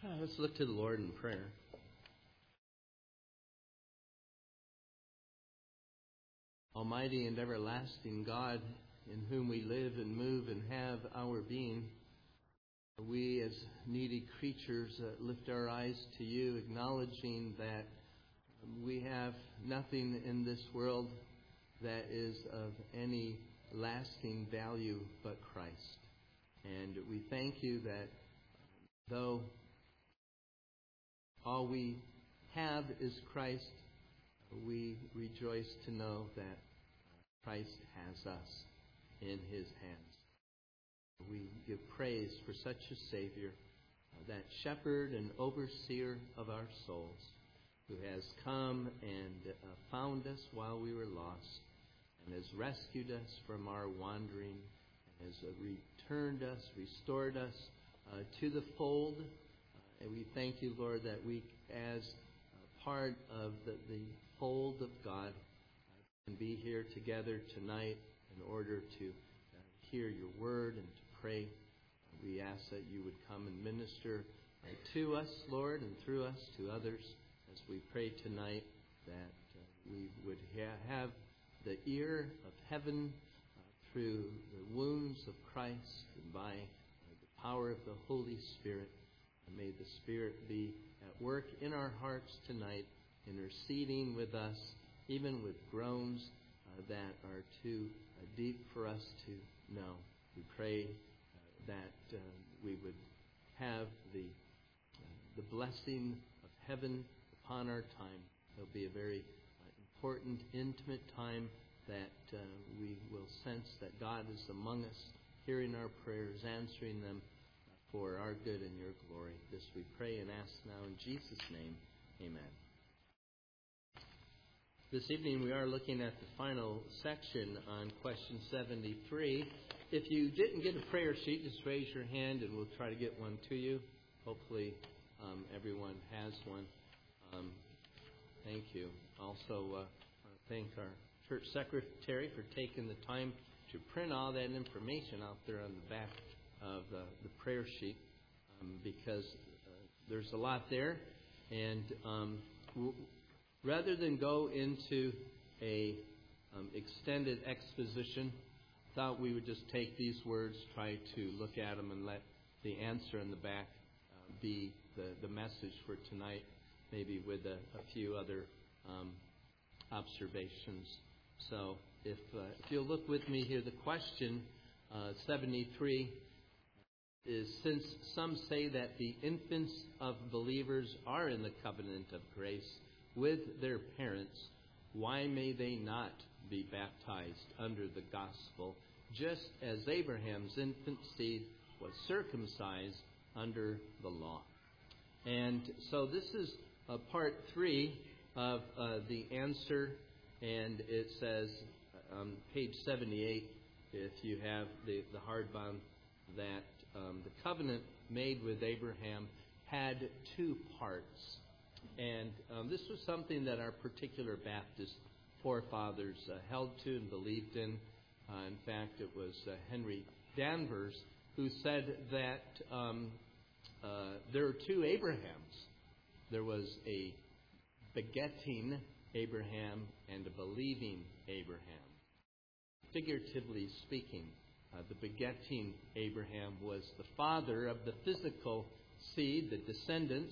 Let's look to the Lord in prayer. Almighty and everlasting God, in whom we live and move and have our being, we as needy creatures lift our eyes to you, acknowledging that we have nothing in this world that is of any lasting value but Christ. And we thank you that though all we have is Christ, we rejoice to know that Christ has us in His hands. We give praise for such a Savior, that shepherd and overseer of our souls, who has come and found us while we were lost, and has rescued us from our wandering, and has returned us, restored us to the fold. And we thank you, Lord, that we, as part of the fold of God, can be here together tonight in order to hear your word and to pray. We ask that you would come and minister to us, Lord, and through us to others as we pray tonight, that we would have the ear of heaven through the wounds of Christ and by the power of the Holy Spirit. And may the Spirit be at work in our hearts tonight, interceding with us, even with groans that are too deep for us to know. We pray that we would have the blessing of heaven upon our time. It'll be a very important, intimate time that we will sense that God is among us, hearing our prayers, answering them for our good and your glory. This we pray and ask now in Jesus' name. Amen. This evening we are looking at the final section on question 73. If you didn't get a prayer sheet, just raise your hand and we'll try to get one to you. Hopefully everyone has one. Thank you. Also, I want to thank our church secretary for taking the time to print all that information out there on the back of the prayer sheet, because there's a lot there. And rather than go into a extended exposition, thought we would just take these words, try to look at them, and let the answer in the back be the message for tonight, maybe with a few other observations. So if you'll look with me here, the question 73 is, since some say that the infants of believers are in the covenant of grace with their parents, why may they not be baptized under the gospel, just as Abraham's infant seed was circumcised under the law? And so this is part 3 of the answer, and it says on page 78, if you have the hardbound, that the covenant made with Abraham had 2 parts. And this was something that our particular Baptist forefathers held to and believed in. In fact, it was Henry Danvers who said that there are 2 Abrahams. There was a begetting Abraham and a believing Abraham. Figuratively speaking, the begetting Abraham was the father of the physical seed, the descendants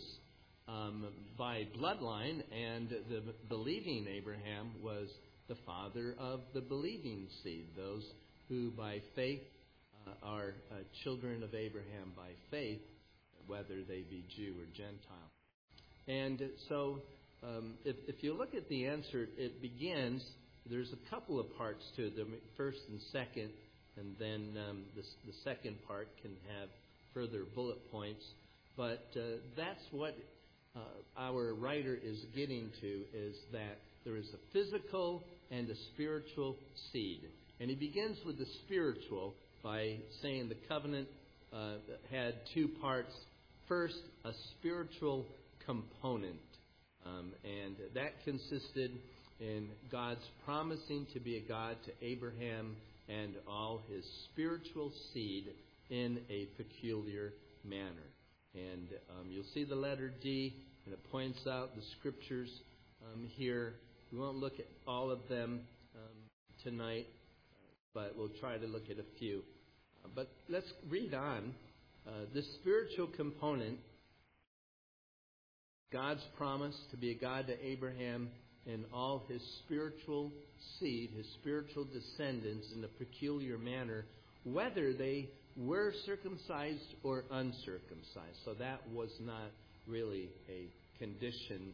by bloodline, and the believing Abraham was the father of the believing seed, those who by faith are children of Abraham by faith, whether they be Jew or Gentile. And so if you look at the answer, it begins, there's a couple of parts to it, the first and second, and then the second part can have further bullet points. But that's what our writer is getting to, is that there is a physical and a spiritual seed. And he begins with the spiritual by saying the covenant had 2 parts. First, a spiritual component. And that consisted in God's promising to be a God to Abraham and all his spiritual seed in a peculiar manner. And you'll see the letter D, and it points out the scriptures here. We won't look at all of them tonight, but we'll try to look at a few. But let's read on. The spiritual component, God's promise to be a God to Abraham and all his spiritual seed, his spiritual descendants, in a peculiar manner, whether they were circumcised or uncircumcised. So that was not really a condition.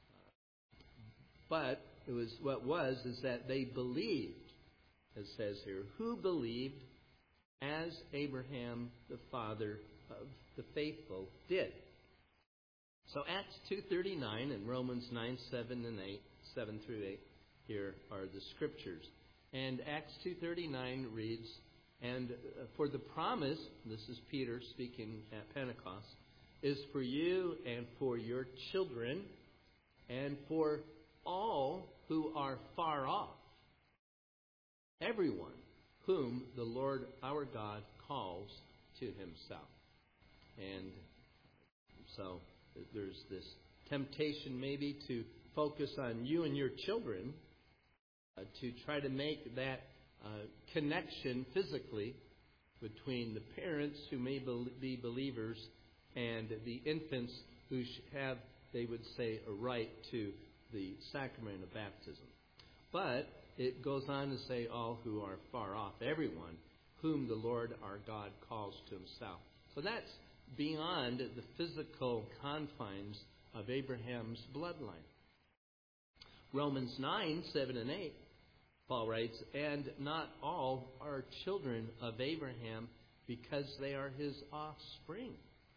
But it was is that they believed, as it says here, who believed as Abraham, the father of the faithful, did. So Acts 2:39 and Romans 9:7 through 8, here are the scriptures. And Acts 2:39 reads, and for the promise, this is Peter speaking at Pentecost, is for you and for your children and for all who are far off, everyone whom the Lord our God calls to himself. And so there's this temptation maybe to focus on you and your children, to try to make that connection physically between the parents who may be believers and the infants who have, they would say, a right to the sacrament of baptism. But it goes on to say all who are far off, everyone whom the Lord our God calls to himself. So that's beyond the physical confines of Abraham's bloodline. Romans 9:7 and 8, Paul writes, and not all are children of Abraham because they are his offspring.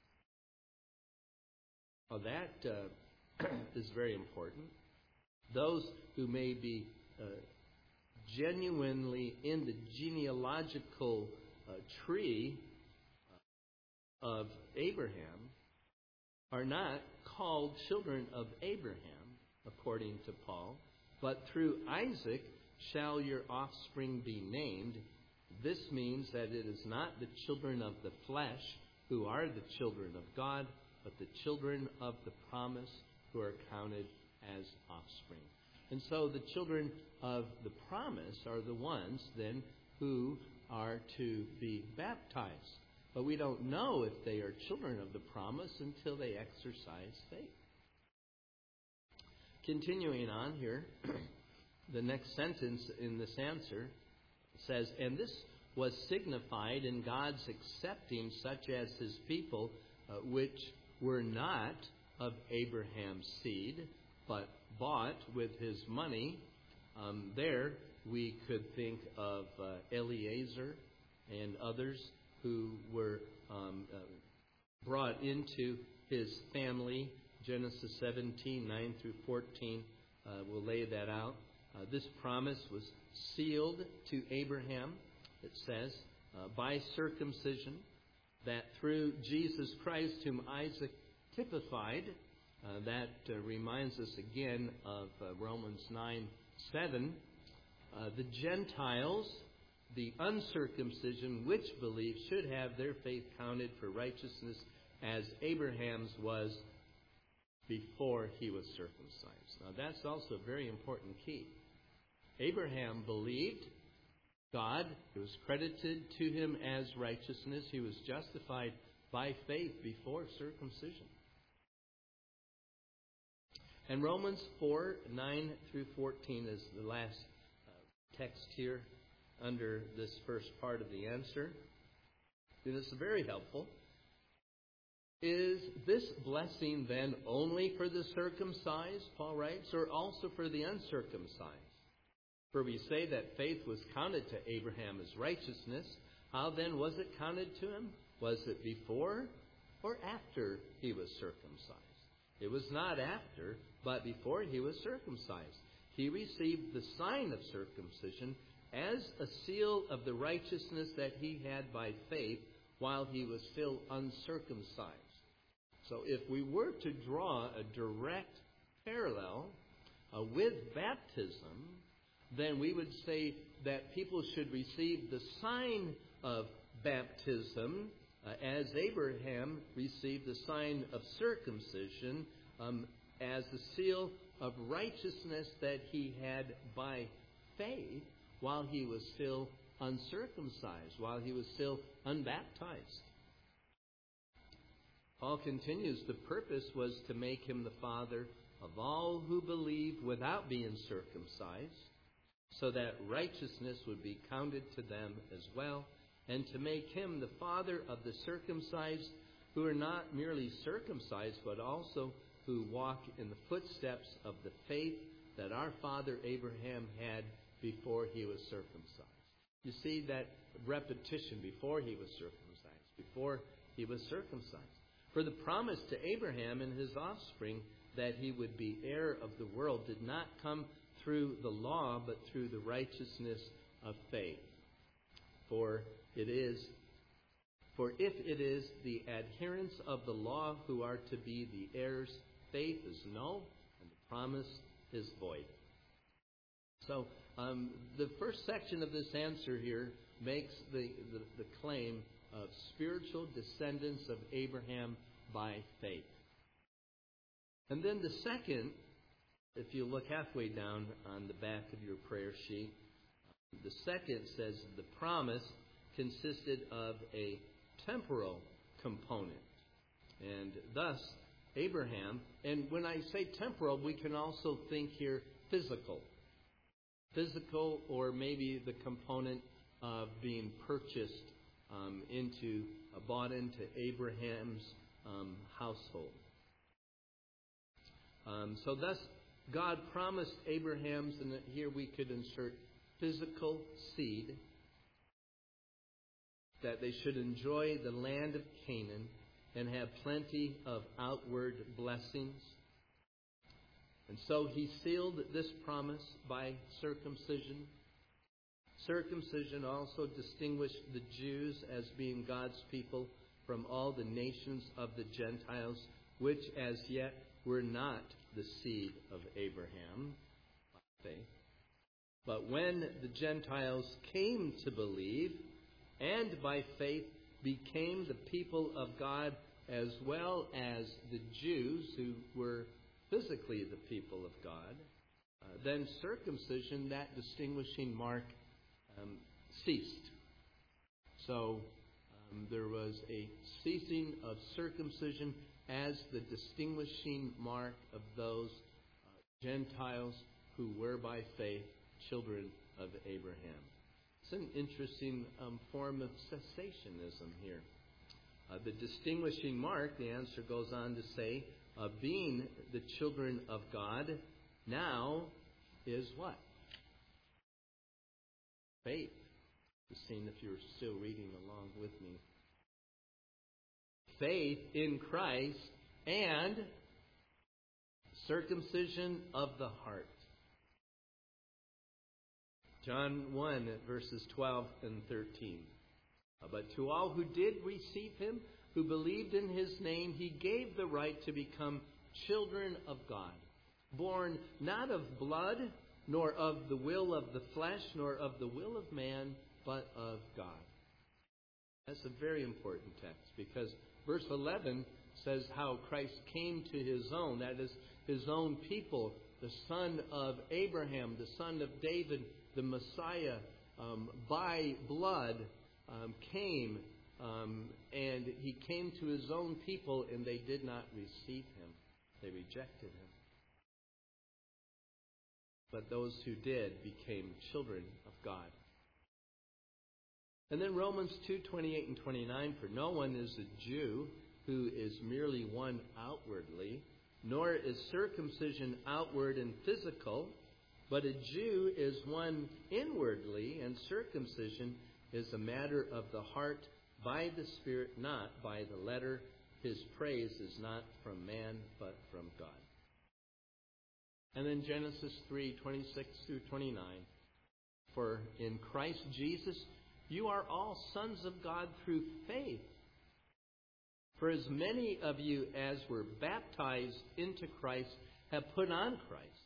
Well, that is very important. Those who may be genuinely in the genealogical tree of Abraham are not called children of Abraham, according to Paul, but through Isaac shall your offspring be named. This means that it is not the children of the flesh who are the children of God, but the children of the promise who are counted as offspring. And so the children of the promise are the ones then who are to be baptized. But we don't know if they are children of the promise until they exercise faith. Continuing on here, the next sentence in this answer says, and this was signified in God's accepting such as his people, which were not of Abraham's seed, but bought with his money. There we could think of Eliezer and others who were brought into his family. Genesis 17:9 through 14 will lay that out. This promise was sealed to Abraham, it says, by circumcision, that through Jesus Christ, whom Isaac typified, that reminds us again of Romans 9:7, the Gentiles, the uncircumcision, which believe, should have their faith counted for righteousness as Abraham's was before he was circumcised. Now that's also a very important key. Abraham believed God. It was credited to him as righteousness. He was justified by faith before circumcision. And Romans 4:9 through 14 is the last text here under this first part of the answer. And it's very helpful. Is this blessing then only for the circumcised, Paul writes, or also for the uncircumcised? For we say that faith was counted to Abraham as righteousness. How then was it counted to him? Was it before or after he was circumcised? It was not after, but before he was circumcised. He received the sign of circumcision as a seal of the righteousness that he had by faith while he was still uncircumcised. So if we were to draw a direct parallel with baptism, then we would say that people should receive the sign of baptism as Abraham received the sign of circumcision as the seal of righteousness that he had by faith while he was still uncircumcised, while he was still unbaptized. Paul continues, the purpose was to make him the father of all who believe without being circumcised, so that righteousness would be counted to them as well, and to make him the father of the circumcised, who are not merely circumcised, but also who walk in the footsteps of the faith that our father Abraham had before he was circumcised. You see that repetition, before he was circumcised, before he was circumcised. For the promise to Abraham and his offspring that he would be heir of the world did not come through the law, but through the righteousness of faith. For if it is the adherents of the law who are to be the heirs, faith is null and the promise is void. So the first section of this answer here makes the claim of spiritual descendants of Abraham by faith. And then the second, if you look halfway down on the back of your prayer sheet, the second says the promise consisted of a temporal component. And thus, Abraham, and when I say temporal, we can also think here physical. Physical, or maybe the component of being purchased bought into Abraham's household. So thus, God promised Abraham's, and here we could insert physical seed, that they should enjoy the land of Canaan and have plenty of outward blessings. And so he sealed this promise by circumcision. Circumcision also distinguished the Jews as being God's people from all the nations of the Gentiles, which as yet were not the seed of Abraham by faith. But when the Gentiles came to believe, and by faith became the people of God, as well as the Jews who were physically the people of God, then circumcision, that distinguishing mark, ceased. So there was a ceasing of circumcision as the distinguishing mark of those Gentiles who were by faith children of Abraham. It's an interesting form of cessationism here. The distinguishing mark, the answer goes on to say, being the children of God, now is what? Faith. Just seeing if you're still reading along with me. Faith in Christ and circumcision of the heart. John 1, verses 12 and 13. But to all who did receive him, who believed in his name, he gave the right to become children of God, born not of blood, nor of the will of the flesh, nor of the will of man, but of God. That's a very important text, because verse 11 says how Christ came to his own, that is, his own people, the son of Abraham, the son of David, the Messiah, by blood, came, and he came to his own people, and they did not receive him. They rejected him. But those who did became children of God. And then Romans 2:28 and 29, for no one is a Jew who is merely one outwardly, nor is circumcision outward and physical, but a Jew is one inwardly, and circumcision is a matter of the heart by the Spirit, not by the letter. His praise is not from man, but from God. And then Genesis 3:26 through 29, for in Christ Jesus you are all sons of God through faith. For as many of you as were baptized into Christ have put on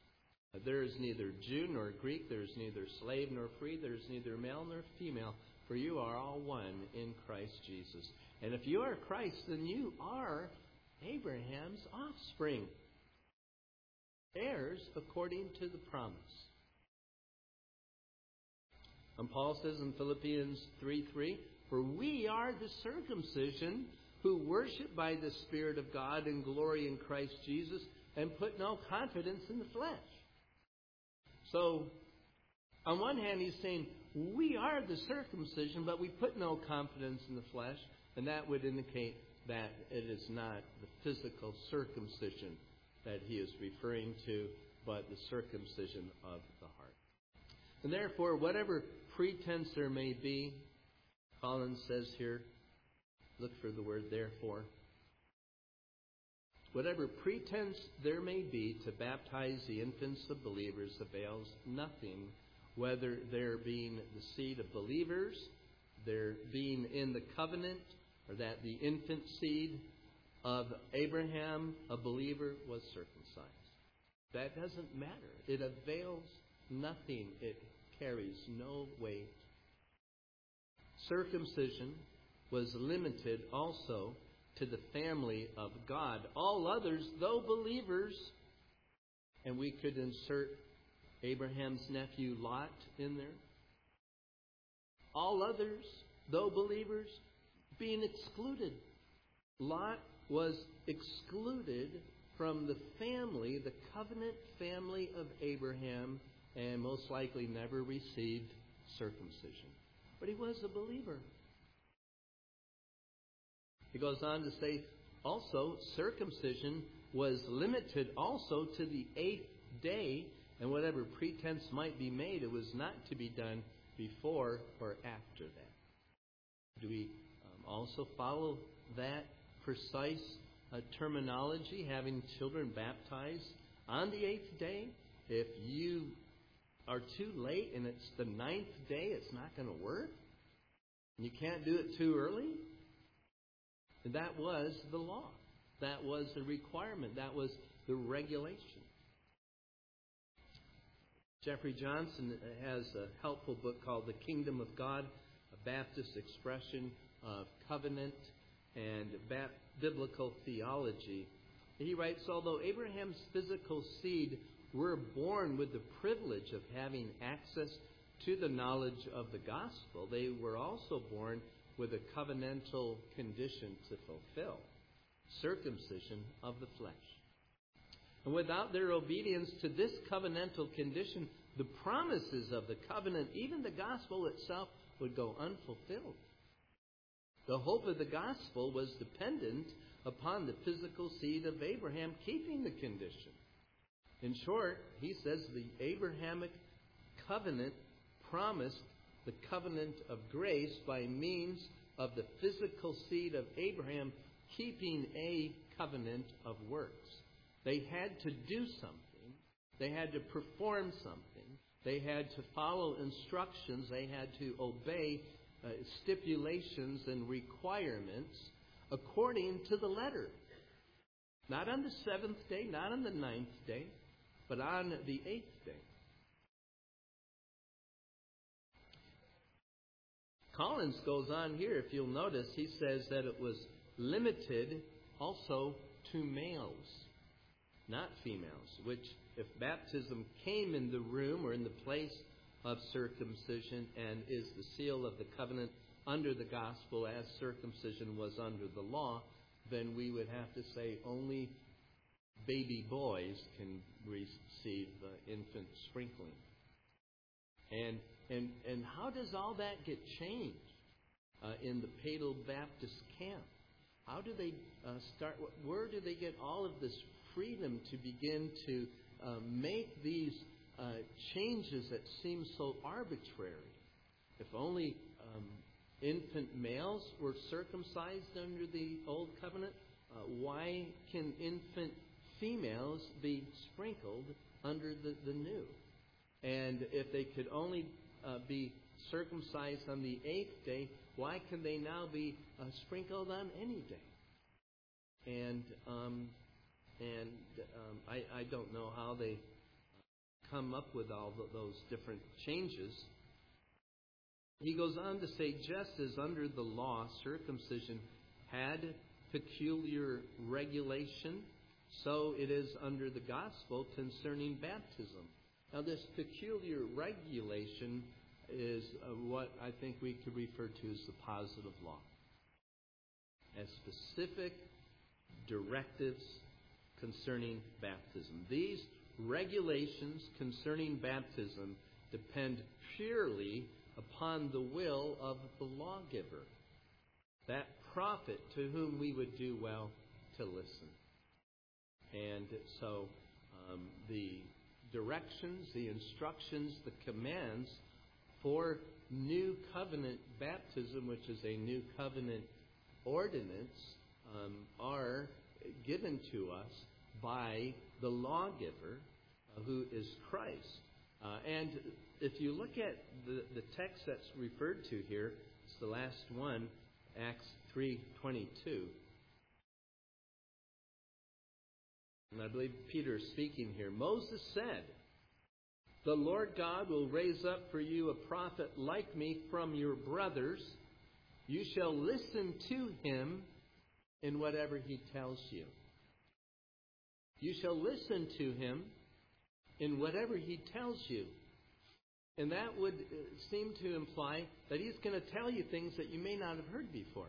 Christ. There is neither Jew nor Greek, there is neither slave nor free, there is neither male nor female, For you are all one in Christ Jesus. And if you are Christ, then you are Abraham's offspring, heirs according to the promise. And Paul says in Philippians 3:3, for we are the circumcision who worship by the Spirit of God and glory in Christ Jesus and put no confidence in the flesh. So, on one hand, he's saying, we are the circumcision, but we put no confidence in the flesh. And that would indicate that it is not the physical circumcision that he is referring to, but the circumcision of the heart. And therefore, whatever pretense there may be, Collins says here, look for the word therefore. Whatever pretense there may be to baptize the infants of believers avails nothing, whether they're being the seed of believers, they're being in the covenant, or that the infant seed of Abraham, a believer, was circumcised. That doesn't matter. It avails nothing. It carries no weight. Circumcision was limited also to the family of God. All others, though believers, and we could insert Abraham's nephew Lot in there. All others, though believers, being excluded. Lot was excluded from the family, the covenant family of Abraham, and most likely never received circumcision. But he was a believer. He goes on to say, also, circumcision was limited also to the 8th day, and whatever pretense might be made, it was not to be done before or after that. Do we also follow that precise terminology, having children baptized on the 8th day? If you are too late and it's the 9th day, it's not going to work? And you can't do it too early? And that was the law. That was the requirement. That was the regulation. Jeffrey Johnson has a helpful book called The Kingdom of God, a Baptist expression of covenant and biblical theology. He writes, although Abraham's physical seed were born with the privilege of having access to the knowledge of the gospel, they were also born with a covenantal condition to fulfill, circumcision of the flesh. And without their obedience to this covenantal condition, the promises of the covenant, even the gospel itself, would go unfulfilled. The hope of the gospel was dependent upon the physical seed of Abraham keeping the condition. In short, he says the Abrahamic covenant promised the covenant of grace by means of the physical seed of Abraham keeping a covenant of works. They had to do something. They had to perform something. They had to follow instructions. They had to obey stipulations and requirements according to the letter. Not on the 7th day, not on the 9th day, but on the 8th day. Collins goes on here, if you'll notice, he says that it was limited also to males, not females, which if baptism came in the room or in the place of circumcision and is the seal of the covenant under the gospel as circumcision was under the law, then we would have to say only baby boys can receive infant sprinkling. And how does all that get changed in the Padel Baptist camp? How do they start? Where do they get all of this freedom to begin to make these changes that seem so arbitrary? If only infant males were circumcised under the Old Covenant, why can infant females be sprinkled under the New? And if they could only be circumcised on the 8th day, why can they now be sprinkled on any day? And I don't know how they come up with all those different changes. He goes on to say, just as under the law circumcision had peculiar regulation, so it is under the gospel concerning baptism. Now, this peculiar regulation is what I think we could refer to as the positive law. As specific directives concerning baptism. These regulations concerning baptism depend purely upon the will of the lawgiver, that prophet to whom we would do well to listen. And so the directions, the instructions, the commands for new covenant baptism, which is a new covenant ordinance, are given to us by the lawgiver, who is Christ. And if you look at the text that's referred to here, it's the last one, Acts 3:22. And I believe Peter is speaking here. Moses said, "The Lord God will raise up for you a prophet like me from your brothers. You shall listen to him in whatever he tells you." You shall listen to him in whatever he tells you. And that would seem to imply that he's going to tell you things that you may not have heard before.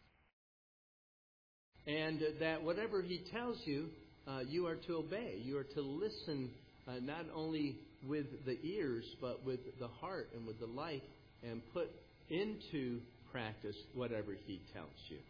And that whatever he tells you, you are to obey. You are to listen not only with the ears, but with the heart and with the life, and put into practice whatever he tells you.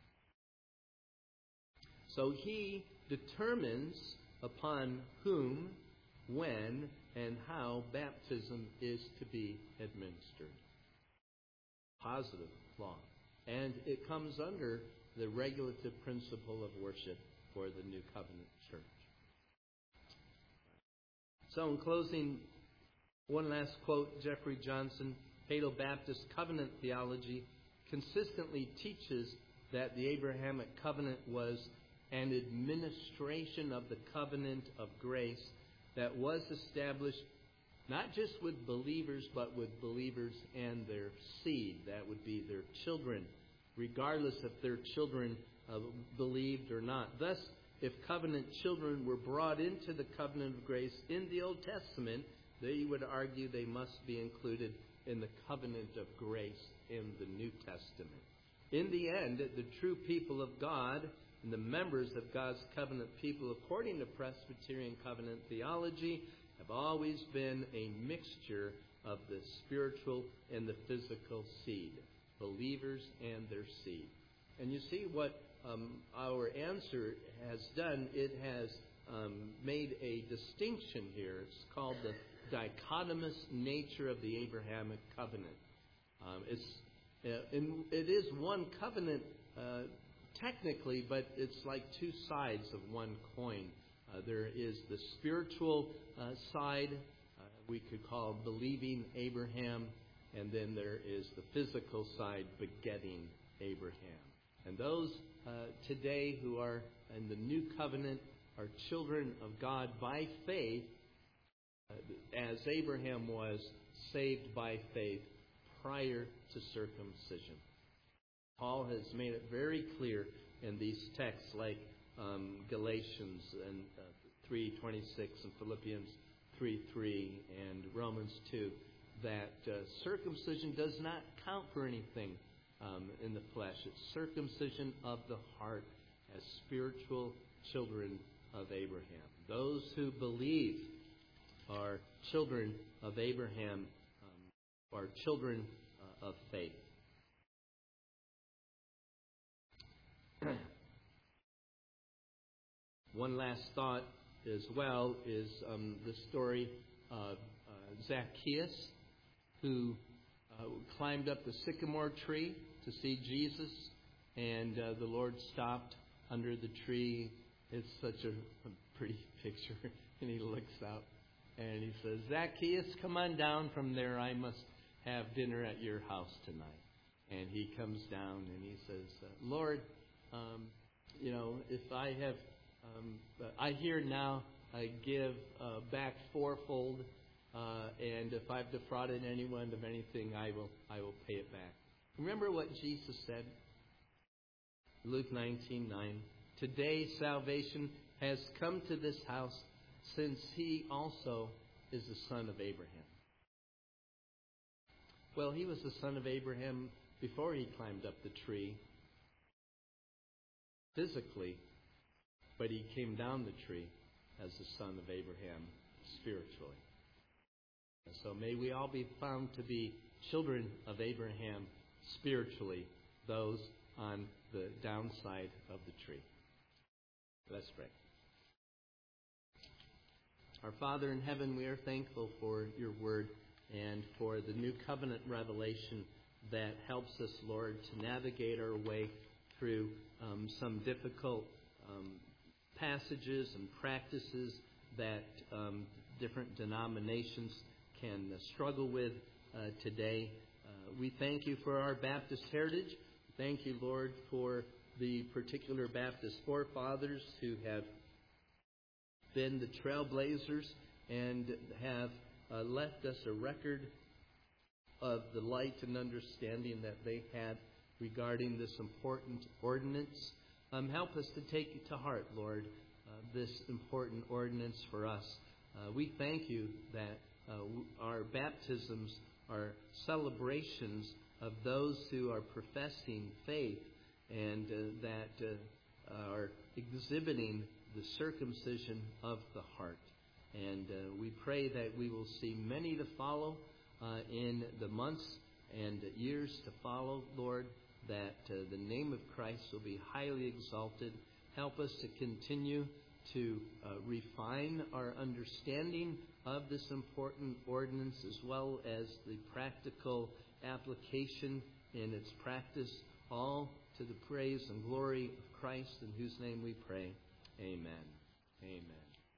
So he determines upon whom, when, and how baptism is to be administered. Positive law. And it comes under the regulative principle of worship for the New Covenant Church. So in closing, one last quote. Jeffrey Johnson, Palo Baptist Covenant Theology, consistently teaches that the Abrahamic covenant was an administration of the covenant of grace that was established not just with believers, but with believers and their seed. That would be their children, regardless if their children believed or not. Thus, if covenant children were brought into the covenant of grace in the Old Testament, they would argue they must be included in the covenant of grace in the New Testament. In the end, the true people of God and the members of God's covenant people, according to Presbyterian covenant theology, have always been a mixture of the spiritual and the physical seed, believers and their seed. And you see what our answer has done. It has made a distinction here. It's called the dichotomous nature of the Abrahamic covenant. It is one covenant technically, but it's like two sides of one coin. There is the spiritual side, we could call believing Abraham, and then there is the physical side, begetting Abraham. And those today who are in the new covenant are children of God by faith, as Abraham was saved by faith prior to circumcision. Paul has made it very clear in these texts like Galatians and 3:26 and Philippians 3:3 and Romans 2 that circumcision does not count for anything in the flesh. It's circumcision of the heart as spiritual children of Abraham. Those who believe are children of Abraham, are children of faith. One last thought as well is the story of Zacchaeus, who climbed up the sycamore tree to see Jesus, and the Lord stopped under the tree. It's such a pretty picture. And he looks out and he says, "Zacchaeus, come on down from there. I must have dinner at your house tonight." And he comes down and he says, "Lord, if I have, I hear now, I give back fourfold and if I've defrauded anyone of anything, I will pay it back. Remember what Jesus said? Luke 19:9. Today salvation has come to this house, since he also is the son of Abraham. Well, he was the son of Abraham before he climbed up the tree physically, but he came down the tree as the son of Abraham spiritually. And so may we all be found to be children of Abraham spiritually, those on the downside of the tree. Let's pray. Our Father in heaven, we are thankful for your word and for the new covenant revelation that helps us, Lord, to navigate our way through some difficult passages and practices that different denominations can struggle with today. We thank you for our Baptist heritage. Thank you, Lord, for the particular Baptist forefathers who have been the trailblazers and have left us a record of the light and understanding that they had regarding this important ordinance. Help us to take it to heart, Lord, this important ordinance for us. We thank you that our baptisms are celebrations of those who are professing faith and that are exhibiting the circumcision of the heart. And we pray that we will see many to follow in the months and years to follow, Lord, that the name of Christ will be highly exalted. Help us to continue to refine our understanding of this important ordinance, as well as the practical application in its practice, all to the praise and glory of Christ, in whose name we pray. Amen.